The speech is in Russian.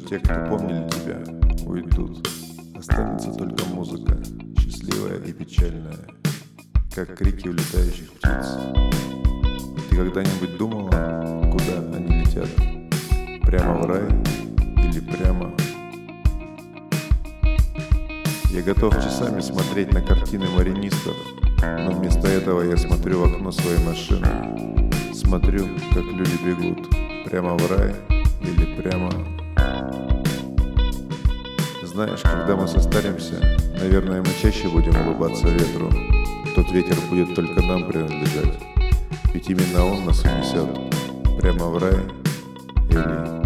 те, кто помнили тебя, уйдут. Останется только музыка, счастливая и печальная, как крики улетающих птиц. Ты когда-нибудь думала, куда они летят? Прямо в рай или прямо? Я готов часами смотреть на картины маринистов, но вместо этого я смотрю в окно своей машины. Смотрю, как люди бегут. Прямо в рай или прямо... Знаешь, когда мы состаримся, наверное, мы чаще будем улыбаться ветру. Тот ветер будет только нам принадлежать, ведь именно он нас унесет. Прямо в рай или...